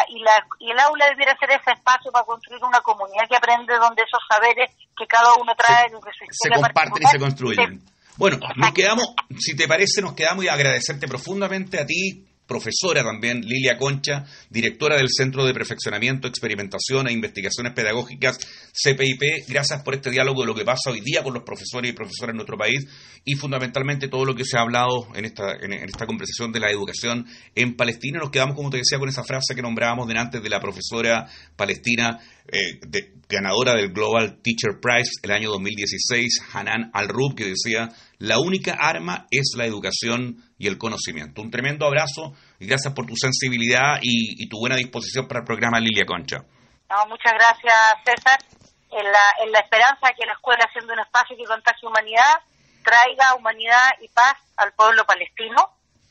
el aula debiera ser ese espacio para construir una comunidad que aprende, donde esos saberes que cada uno trae desde su historia se comparten y se construyen. Bueno, nos quedamos, si te parece, y agradecerte profundamente a ti, profesora también, Lilia Concha, directora del Centro de Perfeccionamiento, Experimentación e Investigaciones Pedagógicas, CPIP. Gracias por este diálogo de lo que pasa hoy día con los profesores y profesoras en nuestro país y fundamentalmente todo lo que se ha hablado en esta conversación de la educación en Palestina. Nos quedamos, como te decía, con esa frase que nombrábamos delante de la profesora palestina, ganadora del Global Teacher Prize el año 2016, Hanan Al-Rub, que decía: la única arma es la educación y el conocimiento. Un tremendo abrazo y gracias por tu sensibilidad y tu buena disposición para el programa, Lilia Concha. No, muchas gracias, César. En la esperanza de que la escuela, siendo un espacio que contagie humanidad, traiga humanidad y paz al pueblo palestino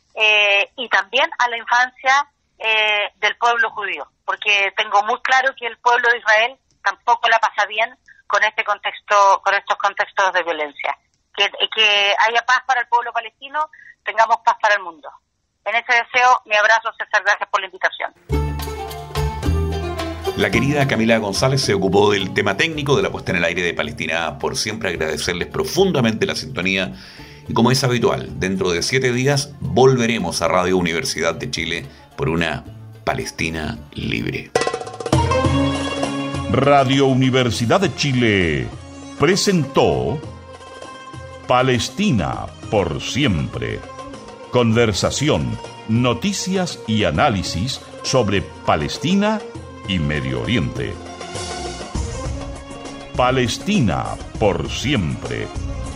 y también a la infancia del pueblo judío, porque tengo muy claro que el pueblo de Israel tampoco la pasa bien con estos contextos de violencia. Que haya paz para el pueblo palestino, tengamos paz para el mundo. En ese deseo, mi abrazo, César, gracias por la invitación. La querida Camila González se ocupó del tema técnico de la puesta en el aire de Palestina por siempre. Agradecerles profundamente la sintonía y, como es habitual, dentro de 7 días volveremos a Radio Universidad de Chile por una Palestina libre. Radio Universidad de Chile presentó Palestina por siempre. Conversación, noticias y análisis sobre Palestina y Medio Oriente. Palestina por siempre.